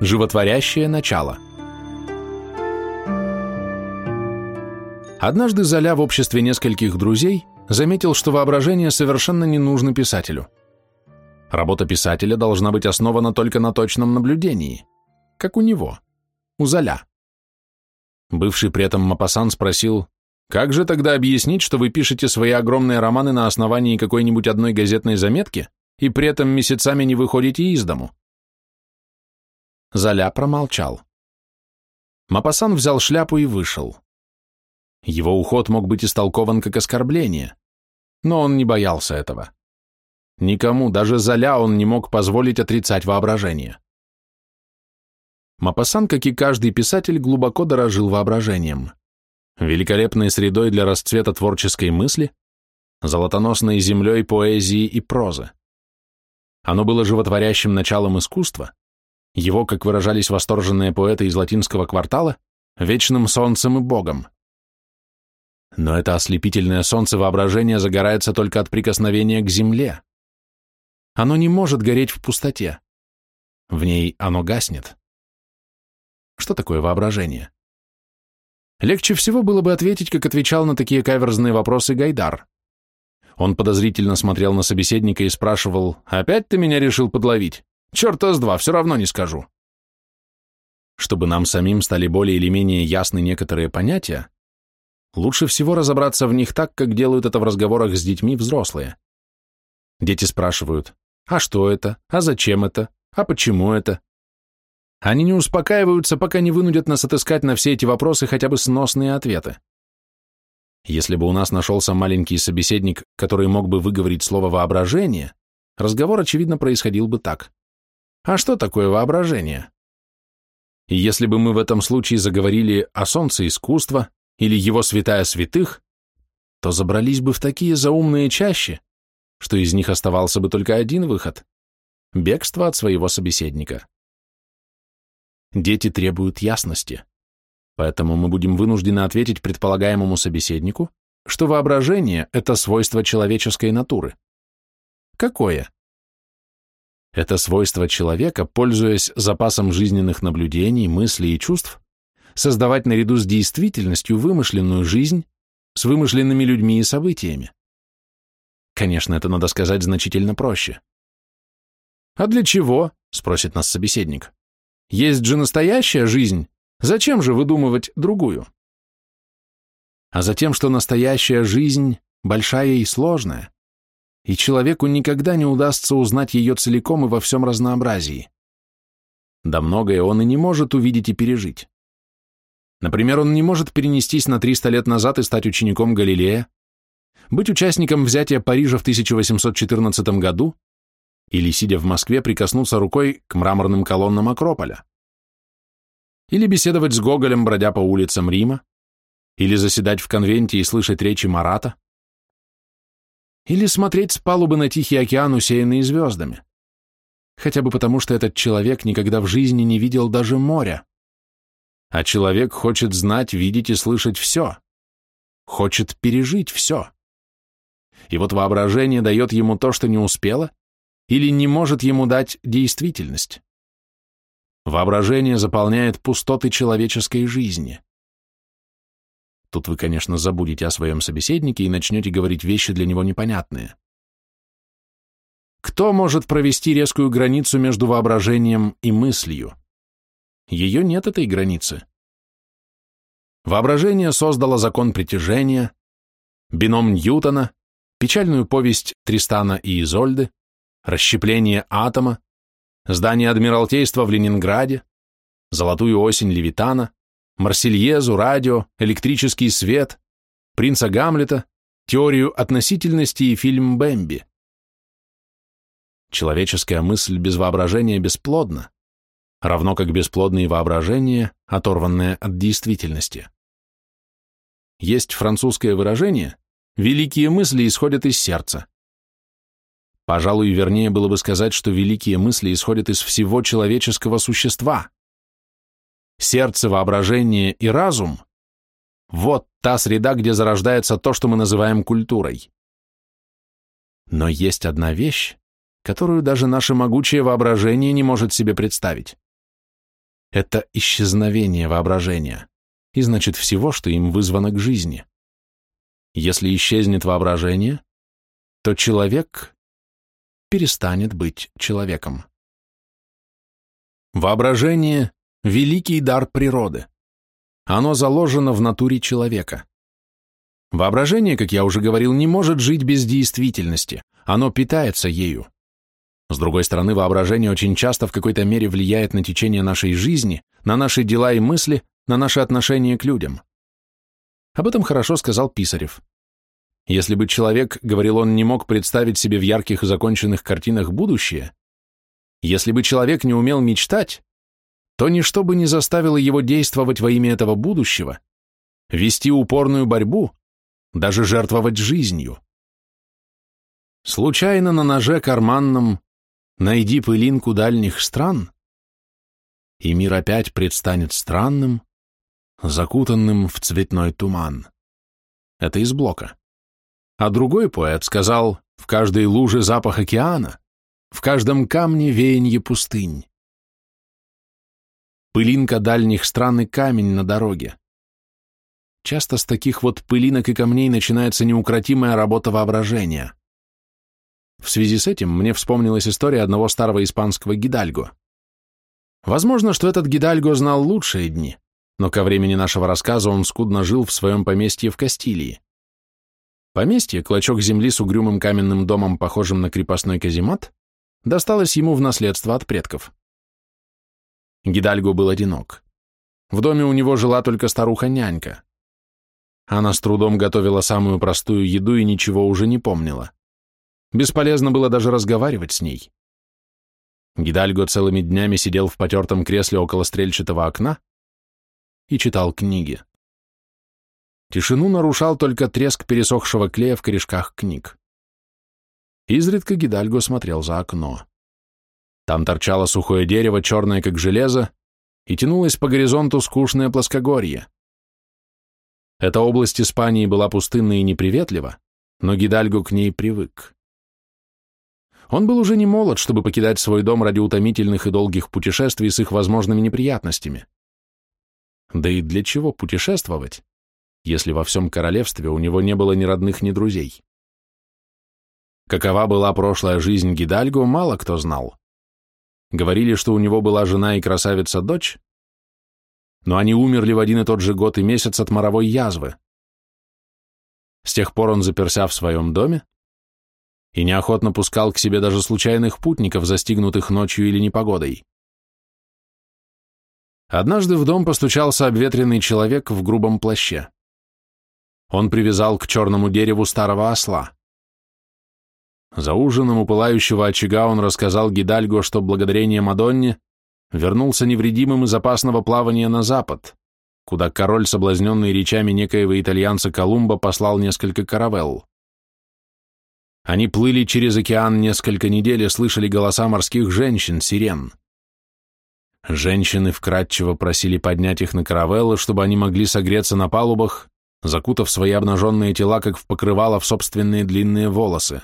Животворящее начало. Однажды Золя в обществе нескольких друзей заметил, что воображение совершенно не нужно писателю. Работа писателя должна быть основана только на точном наблюдении, как у него, у Золя. Бывший при этом Мопассан спросил: «Как же тогда объяснить, что вы пишете свои огромные романы на основании какой-нибудь одной газетной заметки и при этом месяцами не выходите из дому?» Золя промолчал. Мопассан взял шляпу и вышел. Его уход мог быть истолкован как оскорбление, но он не боялся этого. Никому, даже Золя, он не мог позволить отрицать воображение. Мопассан, как и каждый писатель, глубоко дорожил воображением, великолепной средой для расцвета творческой мысли, золотоносной землей поэзии и прозы. Оно было животворящим началом искусства, его, как выражались восторженные поэты из латинского квартала, вечным солнцем и богом. Но это ослепительное солнце воображения загорается только от прикосновения к земле. Оно не может гореть в пустоте. В ней оно гаснет. Что такое воображение? Легче всего было бы ответить, как отвечал на такие каверзные вопросы Гайдар. Он подозрительно смотрел на собеседника и спрашивал: «Опять ты меня решил подловить? Черта с два, все равно не скажу». Чтобы нам самим стали более или менее ясны некоторые понятия, лучше всего разобраться в них так, как делают это в разговорах с детьми взрослые. Дети спрашивают: «А что это? А зачем это? А почему это?» Они не успокаиваются, пока не вынудят нас отыскать на все эти вопросы хотя бы сносные ответы. Если бы у нас нашелся маленький собеседник, который мог бы выговорить слово «воображение», разговор, очевидно, происходил бы так: «А что такое воображение?» И если бы мы в этом случае заговорили о солнце искусства или его святая святых, то забрались бы в такие заумные чащи, что из них оставался бы только один выход – бегство от своего собеседника. Дети требуют ясности, поэтому мы будем вынуждены ответить предполагаемому собеседнику, что воображение – это свойство человеческой натуры. Какое? Это свойство человека, пользуясь запасом жизненных наблюдений, мыслей и чувств, создавать наряду с действительностью вымышленную жизнь с вымышленными людьми и событиями. Конечно, это надо сказать значительно проще. «А для чего?» – спросит нас собеседник. «Есть же настоящая жизнь, зачем же выдумывать другую?» А затем, что настоящая жизнь большая и сложная, и человеку никогда не удастся узнать ее целиком и во всем разнообразии. Да многое он и не может увидеть и пережить. Например, он не может перенестись на 300 лет назад и стать учеником Галилея, быть участником взятия Парижа в 1814 году или, сидя в Москве, прикоснуться рукой к мраморным колоннам Акрополя, или беседовать с Гоголем, бродя по улицам Рима, или заседать в конвенте и слышать речи Марата, или смотреть с палубы на Тихий океан, усеянный звездами, хотя бы потому, что этот человек никогда в жизни не видел даже моря. А человек хочет знать, видеть и слышать все, хочет пережить все. И вот воображение дает ему то, что не успело, или не может ему дать действительность. Воображение заполняет пустоты человеческой жизни. Тут вы, конечно, забудете о своем собеседнике и начнете говорить вещи для него непонятные. Кто может провести резкую границу между воображением и мыслью? Ее нет, этой границы. Воображение создало закон притяжения, бином Ньютона, печальную повесть Тристана и Изольды, расщепление атома, здание Адмиралтейства в Ленинграде, золотую осень Левитана, Марсельезу, радио, электрический свет, принца Гамлета, теорию относительности и фильм «Бэмби». Человеческая мысль без воображения бесплодна, равно как бесплодно и воображение, оторванное от действительности. Есть французское выражение «великие мысли исходят из сердца». Пожалуй, вернее было бы сказать, что великие мысли исходят из всего человеческого существа. Сердце, воображение и разум – вот та среда, где зарождается то, что мы называем культурой. Но есть одна вещь, которую даже наше могучее воображение не может себе представить. это исчезновение воображения, и значит всего, что им вызвано к жизни. Если исчезнет воображение, то человек перестанет быть человеком. Воображение – великий дар природы. Оно заложено в натуре человека. Воображение, как я уже говорил, не может жить без действительности, оно питается ею. С другой стороны, воображение очень часто в какой-то мере влияет на течение нашей жизни, на наши дела и мысли, на наши отношения к людям. Об этом хорошо сказал Писарев. Если бы человек, говорил он, не мог представить себе в ярких и законченных картинах будущее, если бы человек не умел мечтать, то ничто бы не заставило его действовать во имя этого будущего, вести упорную борьбу, даже жертвовать жизнью. Случайно на ноже карманном найди пылинку дальних стран, и мир опять предстанет странным, закутанным в цветной туман. Это из Блока. А другой поэт сказал: в каждой луже запах океана, в каждом камне веянье пустынь. Пылинка дальних стран и камень на дороге. Часто с таких вот пылинок и камней начинается неукротимая работа воображения. В связи с этим мне вспомнилась история одного старого испанского гидальго. Возможно, что этот гидальго знал лучшие дни, но ко времени нашего рассказа он скудно жил в своем поместье в Кастилии. Поместье, клочок земли с угрюмым каменным домом, похожим на крепостной каземат, досталось ему в наследство от предков. Гидальго был одинок. В доме у него жила только старуха-нянька. Она с трудом готовила самую простую еду и ничего уже не помнила. Бесполезно было даже разговаривать с ней. Гидальго целыми днями сидел в потертом кресле около стрельчатого окна и читал книги. Тишину нарушал только треск пересохшего клея в корешках книг. Изредка Гидальго смотрел за окно. Там торчало сухое дерево, черное как железо, и тянулось по горизонту скучное плоскогорье. Эта область Испании была пустынна и неприветлива, но Гидальго к ней привык. Он был уже не молод, чтобы покидать свой дом ради утомительных и долгих путешествий с их возможными неприятностями. Да и для чего путешествовать, если во всем королевстве у него не было ни родных, ни друзей? Какова была прошлая жизнь Гидальго, мало кто знал. Говорили, что у него была жена и красавица-дочь, но они умерли в один и тот же год и месяц от моровой язвы. С тех пор он заперся в своем доме и неохотно пускал к себе даже случайных путников, застигнутых ночью или непогодой. Однажды в дом постучался обветренный человек в грубом плаще. Он привязал к черному дереву старого осла. За ужином у пылающего очага он рассказал Гидальго, что благодарение Мадонне вернулся невредимым из опасного плавания на запад, куда король, соблазненный речами некоего итальянца Колумба, послал несколько каравелл. Они плыли через океан несколько недель и слышали голоса морских женщин, сирен. Женщины вкратчиво просили поднять их на каравеллы, чтобы они могли согреться на палубах, закутав свои обнаженные тела, как в покрывало, в собственные длинные волосы.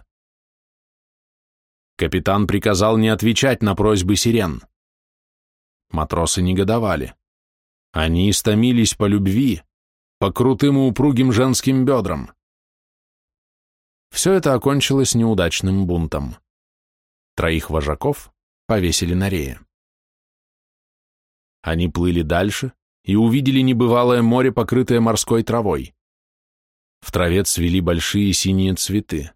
Капитан приказал не отвечать на просьбы сирен. Матросы негодовали. Они истомились по любви, по крутым и упругим женским бедрам. Все это окончилось неудачным бунтом. 3 вожаков повесили на рее. Они плыли дальше и увидели небывалое море, покрытое морской травой. В траве цвели большие синие цветы.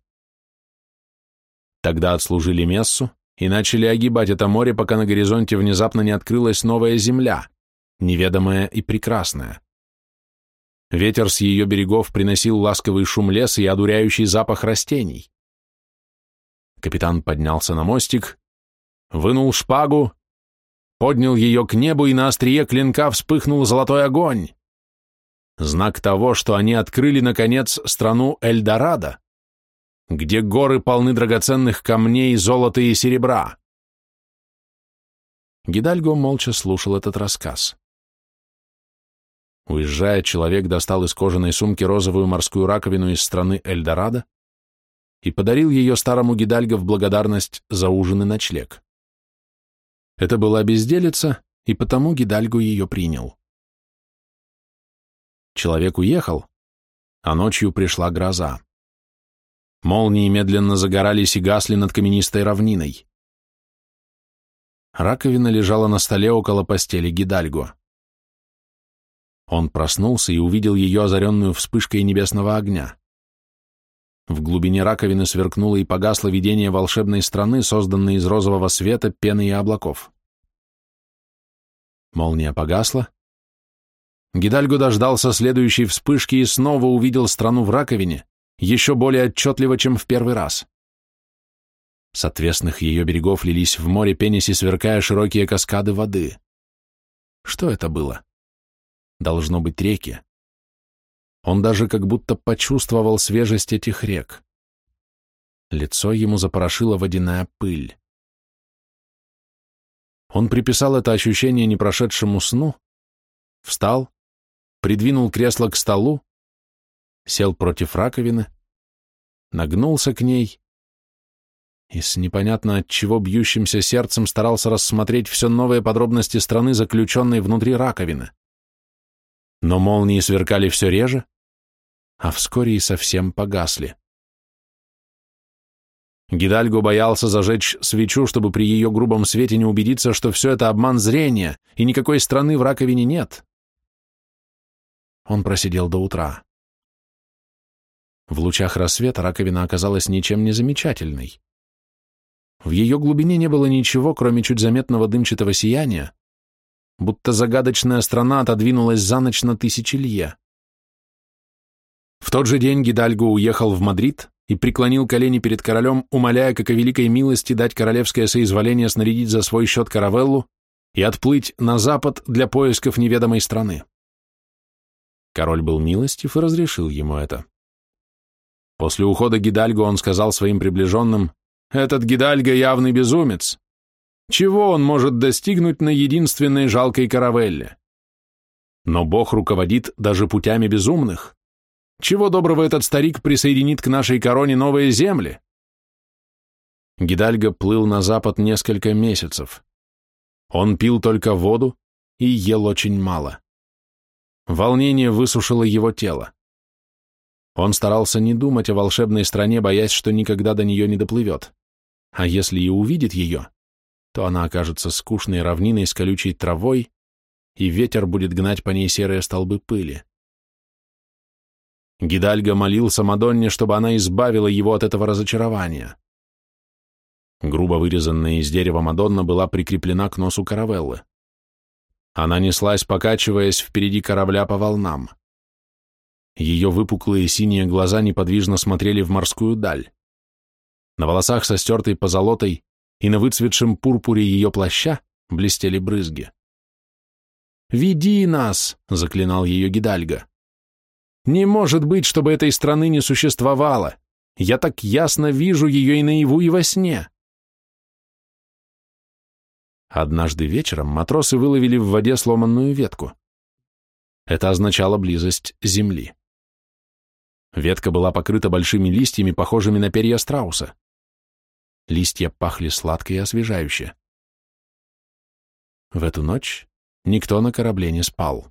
Тогда отслужили мессу и начали огибать это море, пока на горизонте внезапно не открылась новая земля, неведомая и прекрасная. Ветер с ее берегов приносил ласковый шум леса и одуряющий запах растений. Капитан поднялся на мостик, вынул шпагу, поднял ее к небу, и на острие клинка вспыхнул золотой огонь. Знак того, что они открыли, наконец, страну Эльдорадо, где горы полны драгоценных камней, золота и серебра. Гидальго молча слушал этот рассказ. Уезжая, человек достал из кожаной сумки розовую морскую раковину из страны Эльдорадо и подарил ее старому Гидальго в благодарность за ужин и ночлег. Это была безделица, и потому Гидальго ее принял. Человек уехал, а ночью пришла гроза. Молнии медленно загорались и гасли над каменистой равниной. Раковина лежала на столе около постели Гидальго. Он проснулся и увидел ее, озаренную вспышкой небесного огня. В глубине раковины сверкнуло и погасло видение волшебной страны, созданной из розового света, пены и облаков. Молния погасла. Гидальго дождался следующей вспышки и снова увидел страну в раковине, еще более отчетливо, чем в первый раз. С отвесных ее берегов лились в море, пенясь и сверкая широкие каскады воды. Что это было? Должно быть реки. Он даже как будто почувствовал свежесть этих рек. Лицо ему запорошила водяная пыль. Он приписал это ощущение непрошедшему сну, встал, придвинул кресло к столу, сел против раковины, нагнулся к ней и с непонятно от чего бьющимся сердцем старался рассмотреть все новые подробности страны, заключенной внутри раковины. Но молнии сверкали все реже, а вскоре и совсем погасли. Гидальго боялся зажечь свечу, чтобы при ее грубом свете не убедиться, что все это обман зрения, и никакой страны в раковине нет. Он просидел до утра. В лучах рассвета раковина оказалась ничем не замечательной. В ее глубине не было ничего, кроме чуть заметного дымчатого сияния, будто загадочная страна отодвинулась за ночь на тысячи лье. В тот же день Гидальго уехал в Мадрид и преклонил колени перед королем, умоляя, как о великой милости, дать королевское соизволение снарядить за свой счет каравеллу и отплыть на запад для поисков неведомой страны. Король был милостив и разрешил ему это. После ухода Гидальго он сказал своим приближенным: «Этот Гидальго явный безумец. Чего он может достигнуть на единственной жалкой каравелле? Но Бог руководит даже путями безумных. Чего доброго этот старик присоединит к нашей короне новые земли?» Гидальго плыл на запад несколько месяцев. Он пил только воду и ел очень мало. Волнение высушило его тело. Он старался не думать о волшебной стране, боясь, что никогда до нее не доплывет. А если и увидит ее, то она окажется скучной равниной с колючей травой, и ветер будет гнать по ней серые столбы пыли. Гидальго молился Мадонне, чтобы она избавила его от этого разочарования. Грубо вырезанная из дерева Мадонна была прикреплена к носу каравеллы. Она неслась, покачиваясь впереди корабля по волнам. Ее выпуклые синие глаза неподвижно смотрели в морскую даль. На волосах со стертой позолотой и на выцветшем пурпуре ее плаща блестели брызги. «Веди нас!» — заклинал ее Гидальго. «Не может быть, чтобы этой страны не существовало! Я так ясно вижу ее и наяву, и во сне!» Однажды вечером матросы выловили в воде сломанную ветку. Это означало близость земли. Ветка была покрыта большими листьями, похожими на перья страуса. Листья пахли сладко и освежающе. В эту ночь никто на корабле не спал.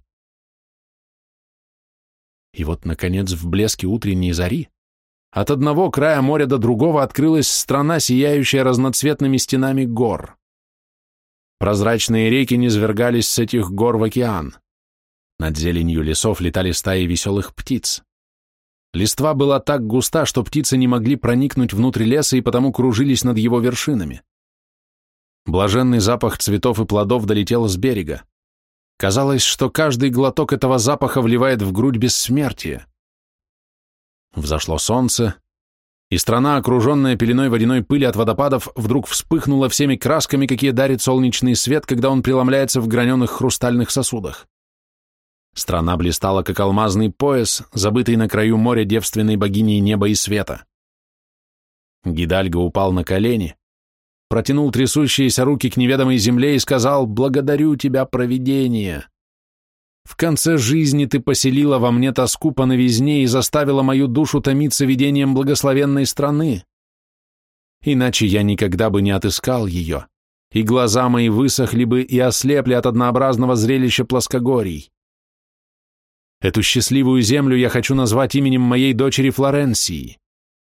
И вот, наконец, в блеске утренней зари от одного края моря до другого открылась страна, сияющая разноцветными стенами гор. Прозрачные реки низвергались с этих гор в океан. Над зеленью лесов летали стаи веселых птиц. Листва была так густа, что птицы не могли проникнуть внутрь леса и потому кружились над его вершинами. Блаженный запах цветов и плодов долетел с берега. Казалось, что каждый глоток этого запаха вливает в грудь бессмертие. Взошло солнце, и страна, окруженная пеленой водяной пыли от водопадов, вдруг вспыхнула всеми красками, какие дарит солнечный свет, когда он преломляется в граненых хрустальных сосудах. Страна блистала, как алмазный пояс, забытый на краю моря девственной богиней неба и света. Гидальго упал на колени, протянул трясущиеся руки к неведомой земле и сказал: «Благодарю тебя, провидение! В конце жизни ты поселила во мне тоску по новизне и заставила мою душу томиться видением благословенной страны. Иначе я никогда бы не отыскал ее, и глаза мои высохли бы и ослепли от однообразного зрелища плоскогорий. Эту счастливую землю я хочу назвать именем моей дочери Флоренции.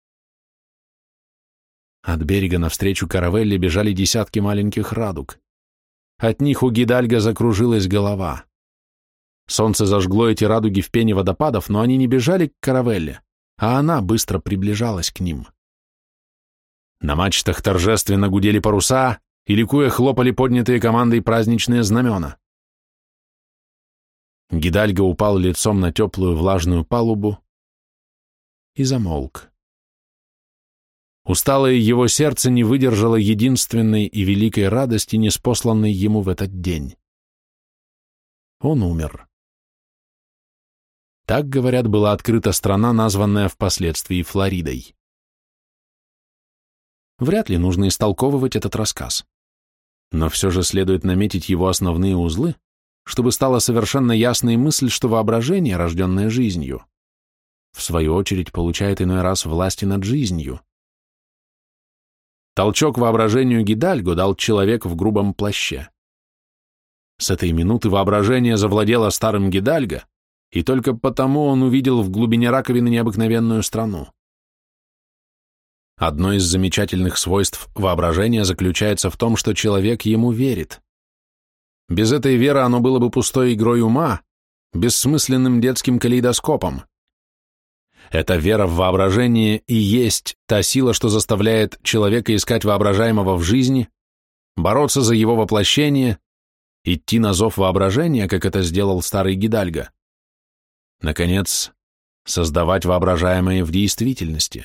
От берега навстречу каравелле бежали десятки маленьких радуг. От них у Гидальго закружилась голова. Солнце зажгло эти радуги в пене водопадов, но они не бежали к каравелле, а она быстро приближалась к ним. На мачтах торжественно гудели паруса, и ликуя хлопали поднятые командой праздничные знамена. Гидальго упал лицом на теплую влажную палубу и замолк. Усталое его сердце не выдержало единственной и великой радости, ниспосланной ему в этот день. Он умер. Так, говорят, была открыта страна, названная впоследствии Флоридой. Вряд ли нужно истолковывать этот рассказ. Но все же следует наметить его основные узлы, чтобы стала совершенно ясной мысль, что воображение, рожденное жизнью, в свою очередь получает иной раз власть над жизнью. Толчок воображению Гидальго дал человек в грубом плаще. С этой минуты воображение завладело старым Гидальго, и только потому он увидел в глубине раковины необыкновенную страну. Одно из замечательных свойств воображения заключается в том, что человек ему верит. Без этой веры оно было бы пустой игрой ума, бессмысленным детским калейдоскопом. Эта вера в воображение и есть та сила, что заставляет человека искать воображаемого в жизни, бороться за его воплощение, идти на зов воображения, как это сделал старый Гидальго. Наконец, создавать воображаемое в действительности.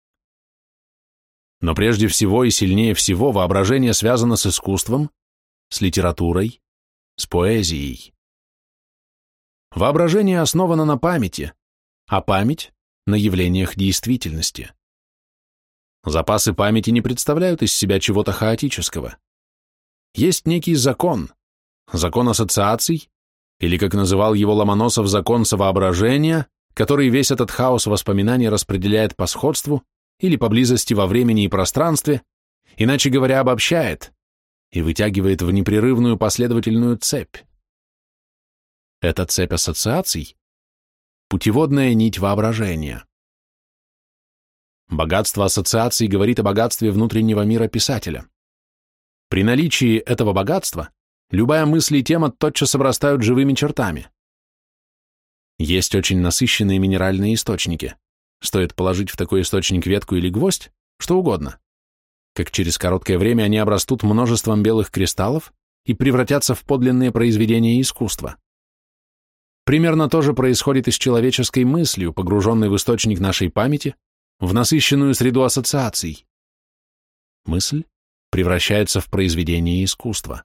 Но прежде всего и сильнее всего воображение связано с искусством, с литературой, с поэзией. Воображение основано на памяти, а память – на явлениях действительности. Запасы памяти не представляют из себя чего-то хаотического. Есть некий закон ассоциаций, или, как называл его Ломоносов, закон совоображения, который весь этот хаос воспоминаний распределяет по сходству или по близости во времени и пространстве, иначе говоря, обобщает и вытягивает в непрерывную последовательную цепь. Эта цепь ассоциаций – путеводная нить воображения. Богатство ассоциаций говорит о богатстве внутреннего мира писателя. При наличии этого богатства любая мысль и тема тотчас обрастают живыми чертами. Есть очень насыщенные минеральные источники. Стоит положить в такой источник ветку или гвоздь, что угодно. Как через короткое время они обрастут множеством белых кристаллов и превратятся в подлинные произведения искусства. Примерно то же происходит и с человеческой мыслью, погруженной в источник нашей памяти, в насыщенную среду ассоциаций. Мысль превращается в произведение искусства.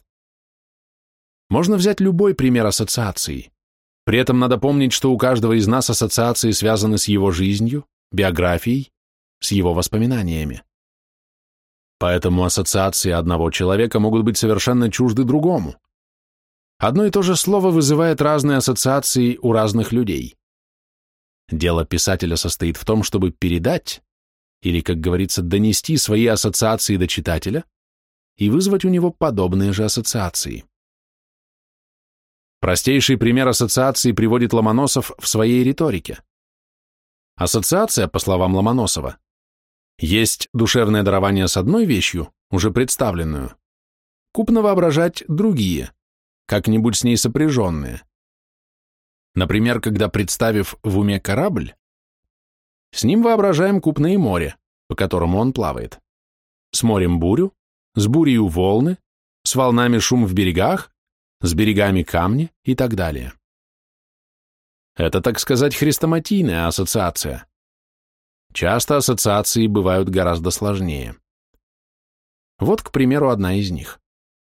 Можно взять любой пример ассоциации. При этом надо помнить, что у каждого из нас ассоциации связаны с его жизнью, биографией, с его воспоминаниями. Поэтому ассоциации одного человека могут быть совершенно чужды другому. Одно и то же слово вызывает разные ассоциации у разных людей. Дело писателя состоит в том, чтобы передать, или, как говорится, донести свои ассоциации до читателя и вызвать у него подобные же ассоциации. Простейший пример ассоциации приводит Ломоносов в своей риторике. Ассоциация, по словам Ломоносова, есть душевное дарование с одной вещью, уже представленную, купно воображать другие, как-нибудь с ней сопряженные. Например, когда, представив в уме корабль, с ним воображаем купное море, по которому он плавает, с морем бурю, с бурею волны, с волнами шум в берегах, с берегами камни и так далее. Это, так сказать, хрестоматийная ассоциация. Часто ассоциации бывают гораздо сложнее. Вот, к примеру, одна из них.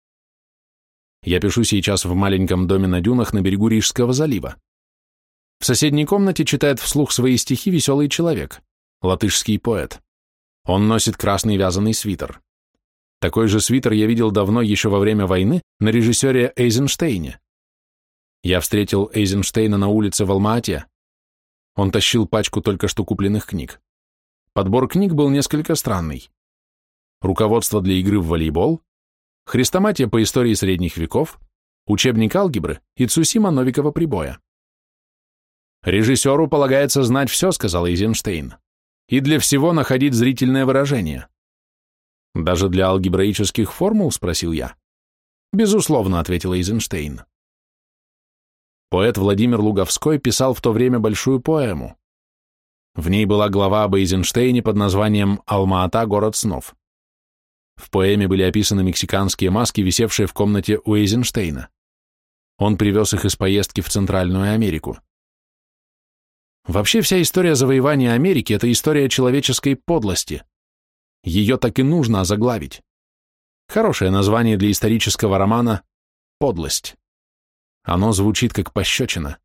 Я пишу сейчас в маленьком доме на дюнах на берегу Рижского залива. В соседней комнате читает вслух свои стихи веселый человек, латышский поэт. Он носит красный вязаный свитер. Такой же свитер я видел давно, еще во время войны, на режиссере Эйзенштейне. Я встретил Эйзенштейна на улице в Алма-Ате. Он тащил пачку только что купленных книг. Подбор книг был несколько странный. Руководство для игры в волейбол, хрестоматия по истории средних веков, учебник алгебры и Цусима Новикова прибоя. «Режиссеру полагается знать все», — сказал Эйзенштейн, «и для всего находить зрительное выражение». «Даже для алгебраических формул?» — спросил я. «Безусловно», — ответил Эйзенштейн. Поэт Владимир Луговской писал в то время большую поэму. В ней была глава об Эйзенштейне под названием «Алма-Ата. Город снов». В поэме были описаны мексиканские маски, висевшие в комнате у Эйзенштейна. Он привез их из поездки в Центральную Америку. Вообще вся история завоевания Америки – это история человеческой подлости. Ее так и нужно озаглавить. Хорошее название для исторического романа «Подлость». Оно звучит как пощечина.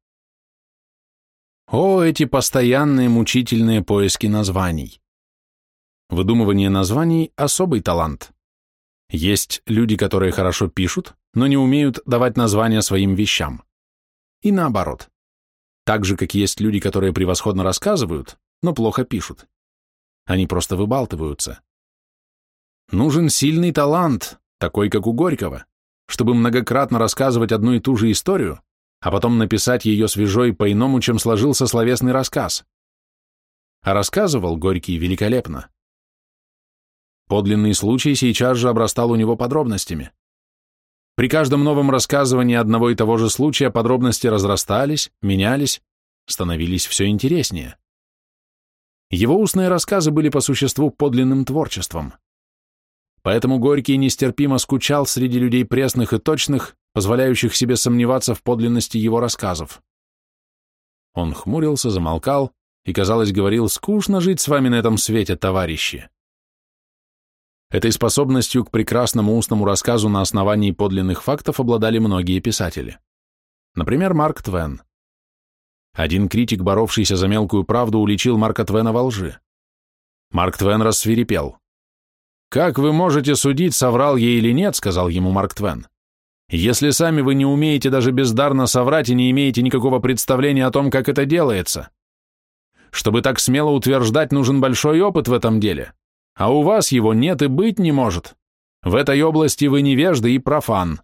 О, эти постоянные мучительные поиски названий. Выдумывание названий – особый талант. Есть люди, которые хорошо пишут, но не умеют давать названия своим вещам. И наоборот. Так же, как есть люди, которые превосходно рассказывают, но плохо пишут. Они просто выбалтываются. Нужен сильный талант, такой, как у Горького, чтобы многократно рассказывать одну и ту же историю, а потом написать ее свежо и по-иному, чем сложился словесный рассказ. А рассказывал Горький великолепно. Подлинный случай сейчас же обрастал у него подробностями. При каждом новом рассказывании одного и того же случая подробности разрастались, менялись, становились все интереснее. Его устные рассказы были по существу подлинным творчеством. Поэтому Горький нестерпимо скучал среди людей пресных и точных, позволяющих себе сомневаться в подлинности его рассказов. Он хмурился, замолкал и, казалось, говорил: «Скучно жить с вами на этом свете, товарищи». Этой способностью к прекрасному устному рассказу на основании подлинных фактов обладали многие писатели. Например, Марк Твен. Один критик, боровшийся за мелкую правду, уличил Марка Твена во лжи. Марк Твен рассвирепел. «Как вы можете судить, соврал я или нет, — сказал ему Марк Твен, — если сами вы не умеете даже бездарно соврать и не имеете никакого представления о том, как это делается? Чтобы так смело утверждать, нужен большой опыт в этом деле, а у вас его нет и быть не может. В этой области вы невежда и профан».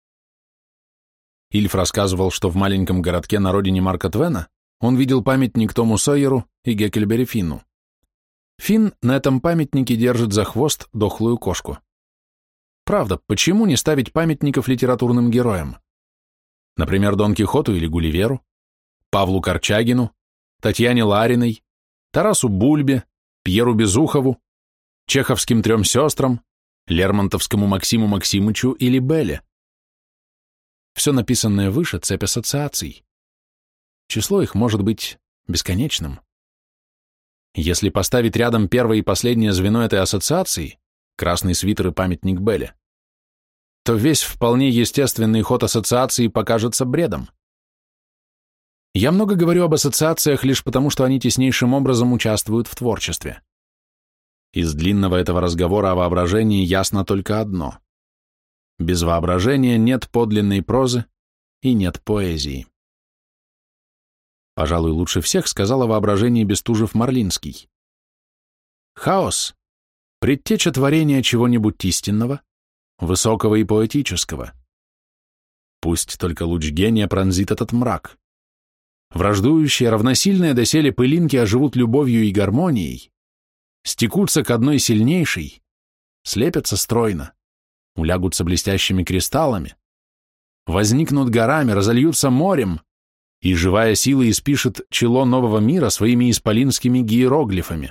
Ильф рассказывал, что в маленьком городке на родине Марка Твена он видел памятник Тому Сойеру и Геккельбери Финну. Финн на этом памятнике держит за хвост дохлую кошку. Правда, почему не ставить памятников литературным героям? Например, Дон Кихоту или Гулливеру, Павлу Корчагину, Татьяне Лариной, Тарасу Бульбе, Пьеру Безухову, чеховским трем сестрам, лермонтовскому Максиму Максимычу или Белле. Все написанное выше — цепь ассоциаций. Число их может быть бесконечным. Если поставить рядом первое и последнее звено этой ассоциации, красный свитер и памятник Белле, то весь вполне естественный ход ассоциации покажется бредом. Я много говорю об ассоциациях лишь потому, что они теснейшим образом участвуют в творчестве. Из длинного этого разговора о воображении ясно только одно. Без воображения нет подлинной прозы и нет поэзии. Пожалуй, лучше всех сказал о воображении Бестужев-Марлинский. Хаос — предтеча творения чего-нибудь истинного, высокого и поэтического. Пусть только луч гения пронзит этот мрак. Враждующие, равносильные доселе пылинки оживут любовью и гармонией, стекутся к одной сильнейшей, слепятся стройно, улягутся блестящими кристаллами, возникнут горами, разольются морем, и живая сила испишет чело нового мира своими исполинскими гиероглифами.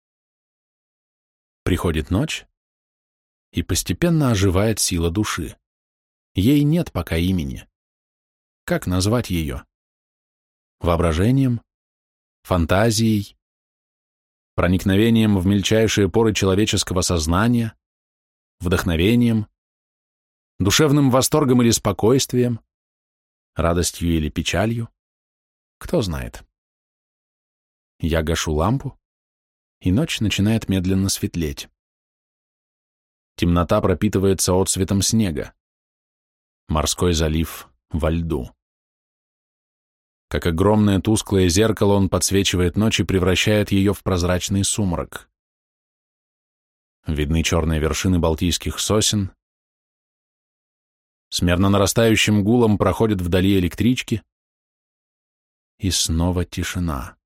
Приходит ночь, и постепенно оживает сила души. Ей нет пока имени. Как назвать ее? Воображением? Фантазией? Проникновением в мельчайшие поры человеческого сознания? Вдохновением? Душевным восторгом или спокойствием? Радостью или печалью? Кто знает. Я гашу лампу, и ночь начинает медленно светлеть. Темнота пропитывается отсветом снега. Морской залив во льду. Как огромное тусклое зеркало он подсвечивает ночь и превращает ее в прозрачный сумрак. Видны черные вершины балтийских сосен, С мерно нарастающим гулом проходят вдали электрички. И снова тишина.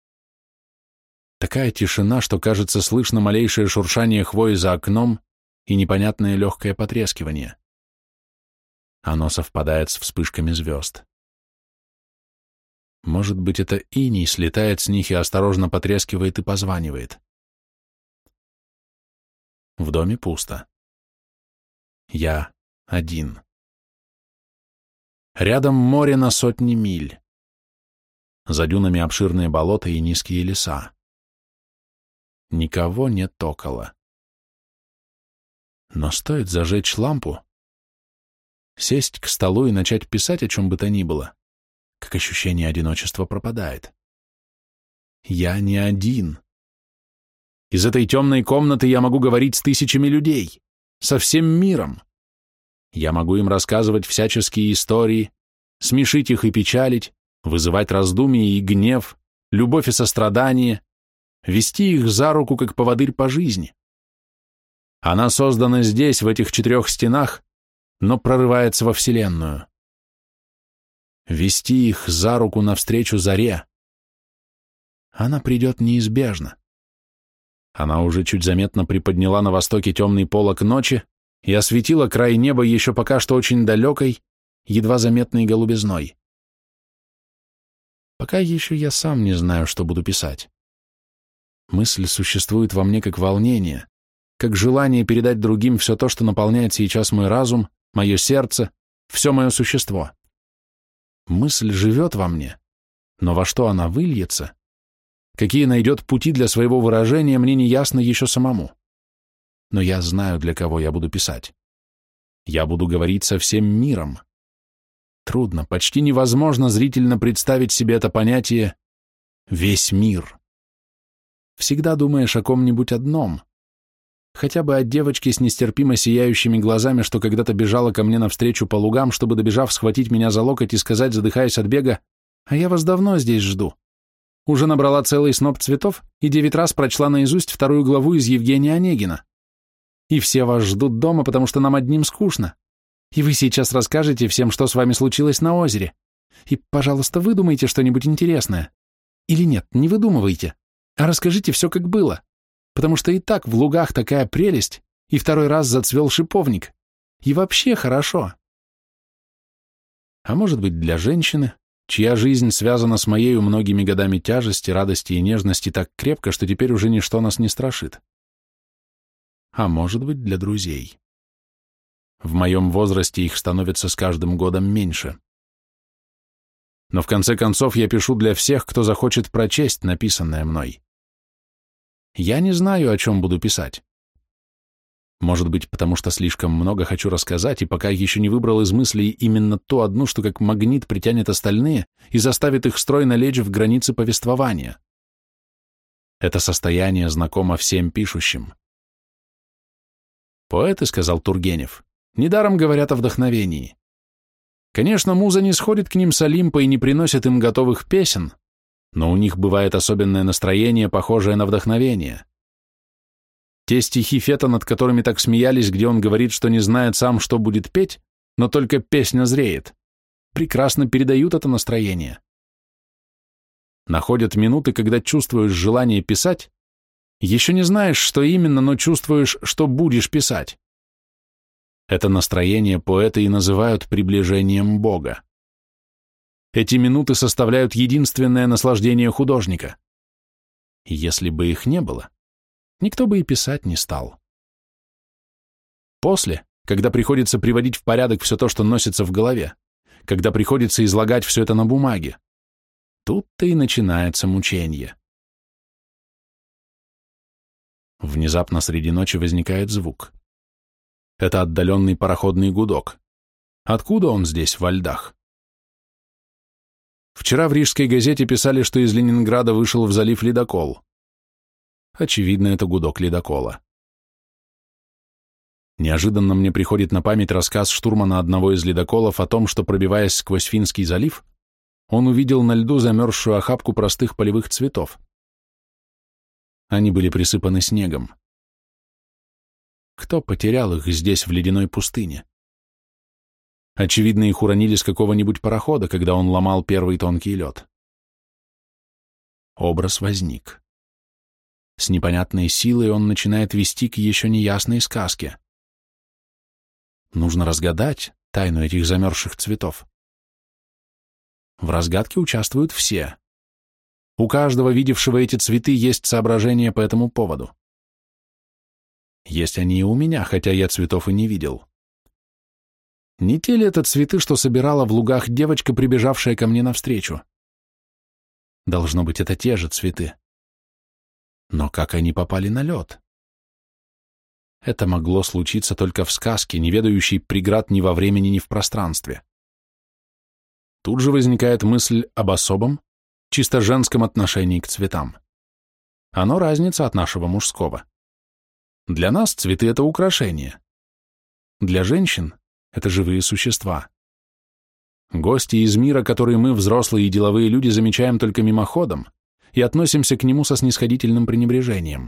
Такая тишина, что, кажется, слышно малейшее шуршание хвои за окном и непонятное легкое потрескивание. Оно совпадает с вспышками звезд. Может быть, это иней слетает с них и осторожно потрескивает и позванивает. В доме пусто. Я один. Рядом море на сотни миль. За дюнами обширные болота и низкие леса. Никого нет около. Но стоит зажечь лампу, сесть к столу и начать писать о чем бы то ни было, как ощущение одиночества пропадает. Я не один. Из этой темной комнаты я могу говорить с тысячами людей, со всем миром. Я могу им рассказывать всяческие истории, смешить их и печалить, вызывать раздумья и гнев, любовь и сострадание, вести их за руку, как поводырь по жизни. Она создана здесь, в этих 4 стенах, но прорывается во Вселенную. Вести их за руку навстречу заре. Она придет неизбежно. Она уже чуть заметно приподняла на востоке темный полог ночи и осветила край неба еще пока что очень далекой, едва заметной голубизной. Пока еще я сам не знаю, что буду писать. Мысль существует во мне как волнение, как желание передать другим все то, что наполняет сейчас мой разум, мое сердце, все мое существо. Мысль живет во мне, но во что она выльется, какие найдет пути для своего выражения, мне не ясно еще самому. Но я знаю, для кого я буду писать. Я буду говорить со всем миром. Трудно, почти невозможно зрительно представить себе это понятие «весь мир». Всегда думаешь о ком-нибудь одном, хотя бы о девочке с нестерпимо сияющими глазами, что когда-то бежала ко мне навстречу по лугам, чтобы, добежав, схватить меня за локоть и сказать, задыхаясь от бега, «А я вас давно здесь жду». Уже набрала целый сноп цветов и 9 раз прочла наизусть 2 главу из Евгения Онегина. И все вас ждут дома, потому что нам одним скучно. И вы сейчас расскажете всем, что с вами случилось на озере. И, пожалуйста, выдумайте что-нибудь интересное. Или нет, не выдумывайте, а расскажите все, как было. Потому что и так в лугах такая прелесть, и 2 раз зацвел шиповник. И вообще хорошо. А может быть, для женщины, чья жизнь связана с моею многими годами тяжести, радости и нежности так крепко, что теперь уже ничто нас не страшит. А может быть, для друзей. В моем возрасте их становится с каждым годом меньше. Но в конце концов я пишу для всех, кто захочет прочесть написанное мной. Я не знаю, о чем буду писать. Может быть, потому что слишком много хочу рассказать, и пока еще не выбрал из мыслей именно ту одну, что как магнит притянет остальные и заставит их стройно лечь в границы повествования. Это состояние знакомо всем пишущим. Поэты, сказал Тургенев, недаром говорят о вдохновении. Конечно, муза не сходит к ним с Олимпа и не приносит им готовых песен, но у них бывает особенное настроение, похожее на вдохновение. Те стихи Фета, над которыми так смеялись, где он говорит, что не знает сам, что будет петь, но только песня зреет, прекрасно передают это настроение. Находят минуты, когда чувствуешь желание писать, еще не знаешь, что именно, но чувствуешь, что будешь писать. Это настроение поэты и называют приближением Бога. Эти минуты составляют единственное наслаждение художника. Если бы их не было, никто бы и писать не стал. После, когда приходится приводить в порядок все то, что носится в голове, когда приходится излагать все это на бумаге, тут-то и начинается мучение. Внезапно среди ночи возникает звук. Это отдаленный пароходный гудок. Откуда он здесь, во льдах? Вчера в Рижской газете писали, что из Ленинграда вышел в залив ледокол. Очевидно, это гудок ледокола. Неожиданно мне приходит на память рассказ штурмана одного из ледоколов о том, что, пробиваясь сквозь Финский залив, он увидел на льду замерзшую охапку простых полевых цветов. Они были присыпаны снегом. Кто потерял их здесь, в ледяной пустыне? Очевидно, их уронили с какого-нибудь парохода, когда он ломал первый тонкий лед. Образ возник. С непонятной силой он начинает вести к еще неясной сказке. Нужно разгадать тайну этих замерзших цветов. В разгадке участвуют все. У каждого, видевшего эти цветы, есть соображения по этому поводу. Есть они и у меня, хотя я цветов и не видел. Не те ли это цветы, что собирала в лугах девочка, прибежавшая ко мне навстречу? Должно быть, это те же цветы. Но как они попали на лед? Это могло случиться только в сказке, не ведающей преград ни во времени, ни в пространстве. Тут же возникает мысль об особом, чисто женском отношении к цветам. Оно разница от нашего мужского. Для нас цветы — это украшение. Для женщин — это живые существа. Гости из мира, которые мы, взрослые и деловые люди, замечаем только мимоходом и относимся к нему со снисходительным пренебрежением.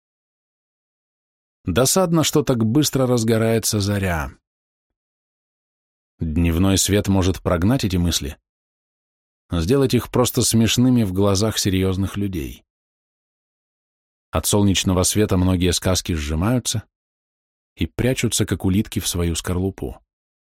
Досадно, что так быстро разгорается заря. Дневной свет может прогнать эти мысли, сделать их просто смешными в глазах серьезных людей. От солнечного света многие сказки сжимаются и прячутся, как улитки, в свою скорлупу.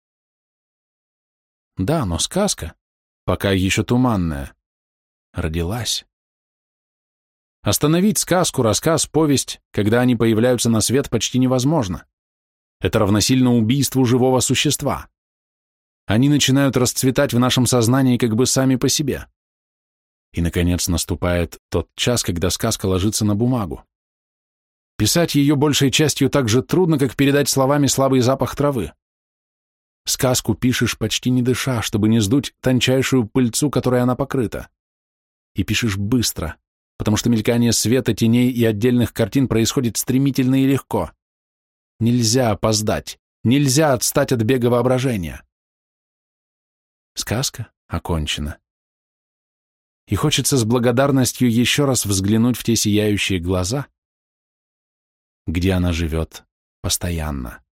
Да, но сказка, пока еще туманная, родилась. Остановить сказку, рассказ, повесть, когда они появляются на свет, почти невозможно. Это равносильно убийству живого существа. Они начинают расцветать в нашем сознании как бы сами по себе. И, наконец, наступает тот час, когда сказка ложится на бумагу. Писать ее большей частью так же трудно, как передать словами слабый запах травы. Сказку пишешь почти не дыша, чтобы не сдуть тончайшую пыльцу, которой она покрыта. И пишешь быстро, потому что мелькание света, теней и отдельных картин происходит стремительно и легко. Нельзя опоздать, нельзя отстать от бега воображения. Сказка окончена. И хочется с благодарностью еще раз взглянуть в те сияющие глаза, где она живет постоянно.